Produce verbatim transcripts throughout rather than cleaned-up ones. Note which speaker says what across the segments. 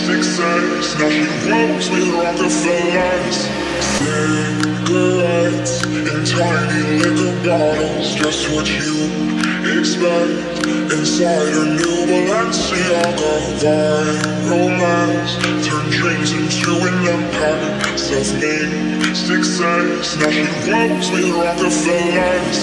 Speaker 1: Success, now she rolls with Rockefellers. Cigarettes in tiny liquor bottles, just what you expect. Inside her new Balenciaga, vibe romance, turn dreams into an empire. Self-made success, now she rolls with Rockefellers.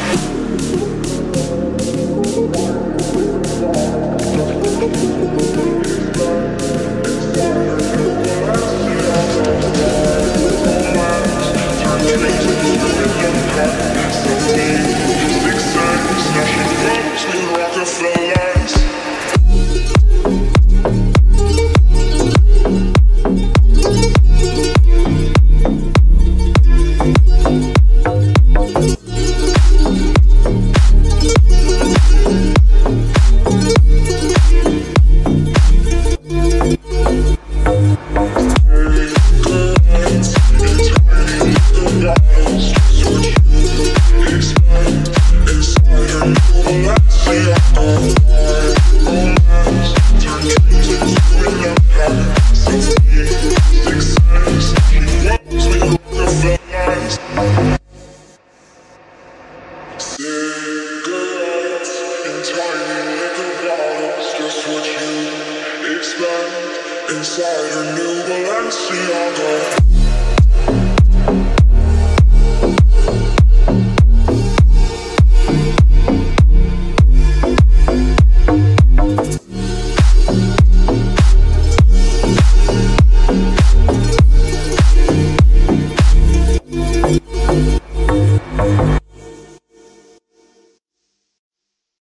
Speaker 1: Cigarettes in tiny liquor bottles, just what you expect. Inside her new Balenciaga.